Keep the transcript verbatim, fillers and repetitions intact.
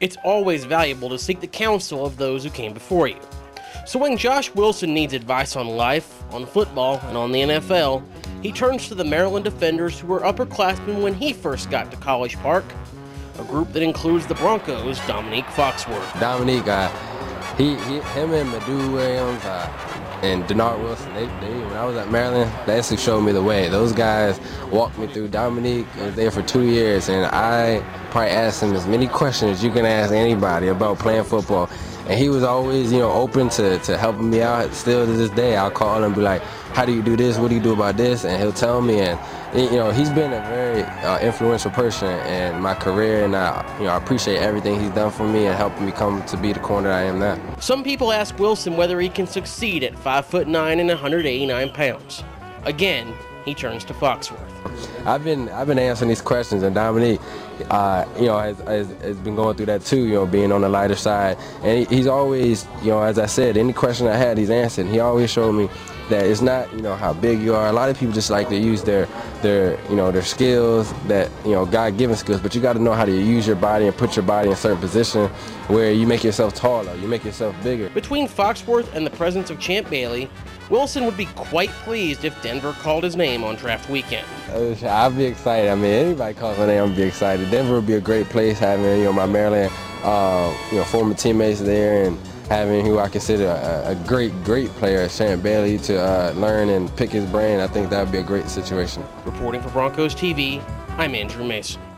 It's always valuable to seek the counsel of those who came before you. So when Josh Wilson needs advice on life, on football, and on the N F L, he turns to the Maryland defenders who were upperclassmen when he first got to College Park, a group that includes the Broncos' Dominique Foxworth. Dominique, uh, he, he, him and Madu Williams uh, and Denard Wilson, they, they, when I was at Maryland, they actually showed me the way. Those guys walked me through. Dominique was there for two years, and I probably asked him as many questions as you can ask anybody about playing football. And he was always, you know, open to, to helping me out. Still to this day, I'll call him and be like, how do you do this? What do you do about this? And he'll tell me. And, you know, he's been a very uh, influential person in my career. And, I, you know, I appreciate everything he's done for me and helping me come to be the corner I am now. Some people ask Wilson whether he can succeed at five foot nine and one hundred eighty-nine pounds. Again, he turns to Foxworth. I've been I've been answering these questions, and Dominique, uh, you know, has, has, has been going through that too. You know, being on the lighter side, and he, he's always, you know, as I said, any question I had, he's answered. He always showed me that it's not, you know, how big you are. A lot of people just like to use their their you know their skills, that, you know, God-given skills, but you got to know how to use your body and put your body in a certain position where you make yourself taller, you make yourself bigger. Between Foxworth and the presence of Champ Bailey, Wilson would be quite pleased if Denver called his name on draft weekend. I'd be excited. I mean, anybody calls my name, I'd be excited. Denver would be a great place, having, you know, my Maryland, uh, you know, former teammates there, and having who I consider a, a great, great player, Champ Bailey, to uh, learn and pick his brain. I think that would be a great situation. Reporting for Broncos T V, I'm Andrew Mason.